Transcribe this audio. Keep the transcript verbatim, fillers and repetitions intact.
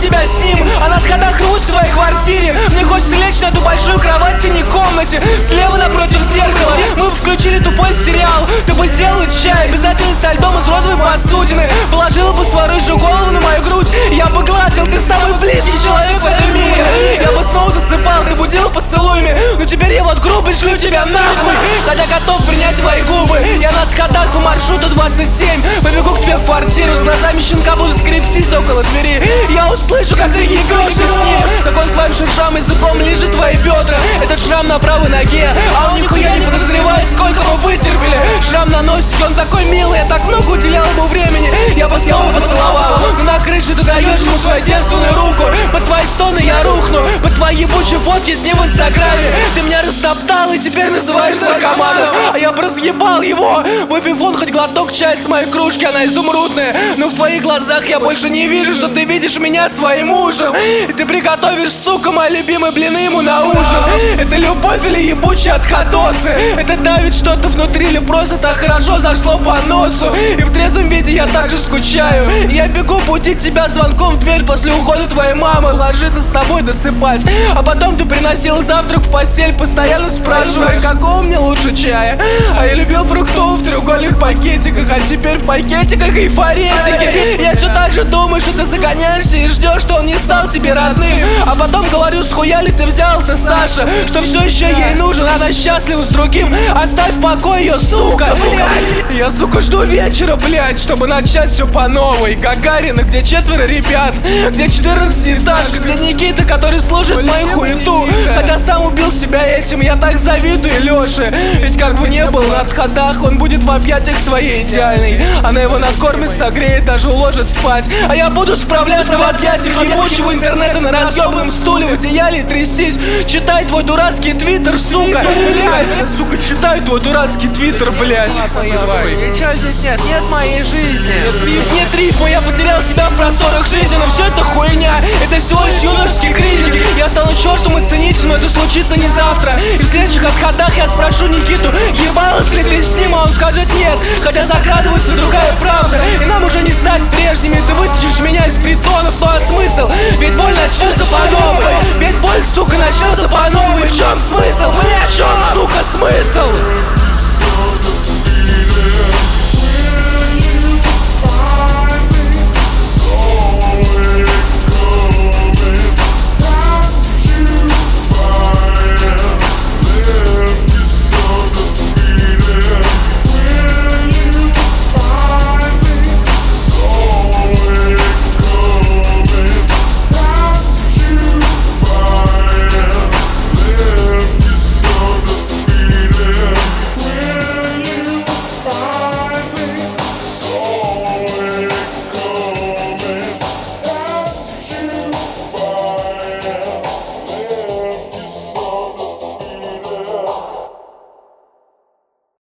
тебя с ним, а на ходах рвусь в твоей квартире. Мне хочется лечь на эту большую кровать в синей комнате, слева напротив зеркала. Мы бы включили тупой сериал, ты бы сделала чай, обязательно со льдом из розовой посудины. Положила бы свою рыжую голову на мою грудь, я бы гладил, ты самый близкий человек в этом мире. Я бы снова засыпал, ты будила поцелуями, но теперь я вот грубо шлю тебя нахуй. Хотя готов принять твои губы, я на ходах по маршруту двадцать семь. Побегу к тебе в квартиру, с глазами щенка буду скрипстись около двери. Я услышу, как ты ебешься с ним, как он своим шершам языком лижет твои бедра. Этот шрам на правой ноге, а он нихуя не подозревает, сколько мы вытерпели. Шрам на носике, он такой милый, я так много уделял ему времени. Я бы снова поцеловал, но на крыше ты даешь ему свою девственную руку. Под твои стоны я рухну, под твои ебучие фотки с ним в инстаграме. Ты меня растоптал и теперь называешь наркоманом, а я разъебал его. Выпив он хоть глоток чая с моей кружки, она изумрудная, но в твоих глазах я больше не вижу, что ты видишь меня своим мужем. И ты приготовишь, сука, мои любимые блины ему на ужин. Это любовь или ебучие отходосы? Это давит что-то внутри или просто так хорошо зашло по носу? И в трезвом виде я также скучаю. Я бегу будить тебя звонком в дверь после ухода твоей мамы, ложиться с тобой досыпать. А потом ты приносила завтрак в постель, постоянно спрашивая, какого мне лучше чая. А я любил фруктовый в треугольных пакетиках, а теперь в пакетиках эйфоретики. Я все так же думаю, что ты загоняешься и ждешь, что он не стал тебе родным. А потом говорю, схуя ли ты взял ты, Саша, что все еще ей нужен, она счастлива с другим. Оставь в покое ее, сука, блядь. Я, сука, жду вечера, блядь, чтобы начать все по новой. Гагарина, где четверо ребят, где четырнадцатиэтажка, где Никита, который служит мою хуету. Хотя сам убил себя этим, я так завидую Лёше. Ведь как бы не был на отходах, он будет в объятиях своей идеальной. Она его накормит, согреет, даже уложит спать. А я буду справляться в объятиях ебучего интернета на разъебанном стуле в одеяле и трястись. Читай твой дурацкий твиттер, сука, блядь. Сука, читай твой дурацкий твиттер, блядь. Ничего здесь нет, нет моей жизни. Нет рифма, я потерял себя в просторах жизни, но все это хуйня, это всего лишь юношеский кризис. Я стану чертом и ценителем, но это случится не завтра. И в следующих отходах я спрошу Никиту, ебалась ли ты с ним, а он скажет нет. Хотя закрадывается другая правда, и нам уже не стать прежними. Ты вытащишь меня из притонов, ну а смысл? Ведь боль начнется по новой. Ведь боль, сука, начнется по новой. В чем смысл? Бля, в чем, сука, смысл?